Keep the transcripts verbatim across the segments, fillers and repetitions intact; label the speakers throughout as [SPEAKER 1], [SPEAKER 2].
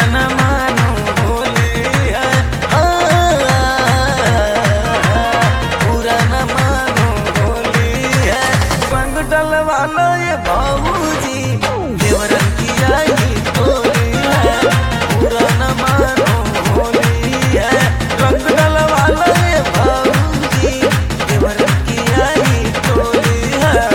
[SPEAKER 1] न मानो होली है, पूरा न मानो होली है। रंग डलवालो ये बाबूजी देवरन की आई होली है, पूरा न मानो होली है। रंग डलवालो ये बाबूजी देवरन की आई होली है।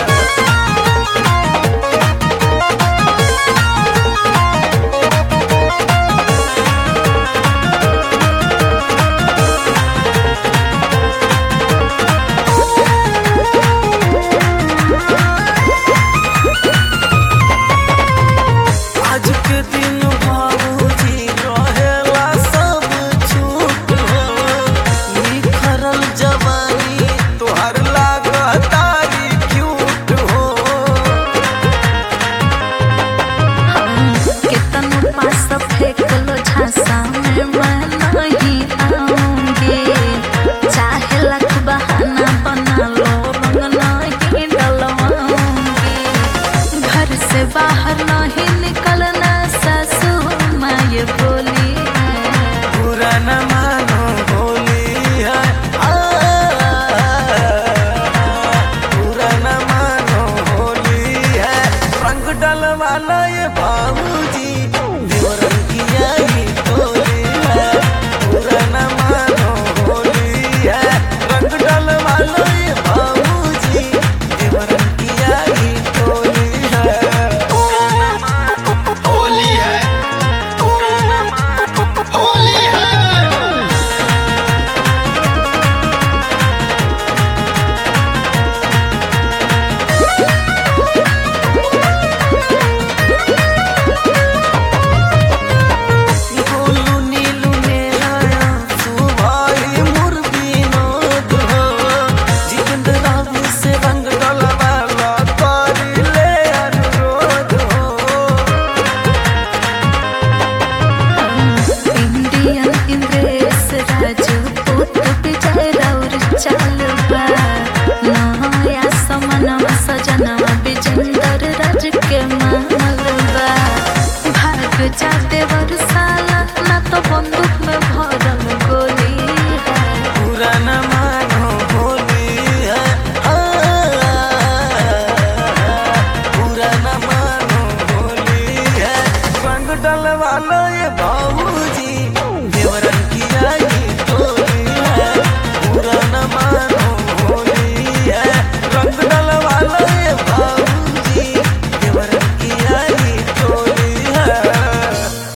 [SPEAKER 1] आज के दिन बाबूजी रहेला सब छूट हो, निखरल जवानी तोहर लागतारी क्यूट हो।
[SPEAKER 2] कितनो पास फेंकलो झांसा में मैं नहीं आऊंगी, चाहे लाख बहाना बना लो रंग नहीं डलवाऊंगी। घर से बाहर नहीं निकलना सासू माँ ये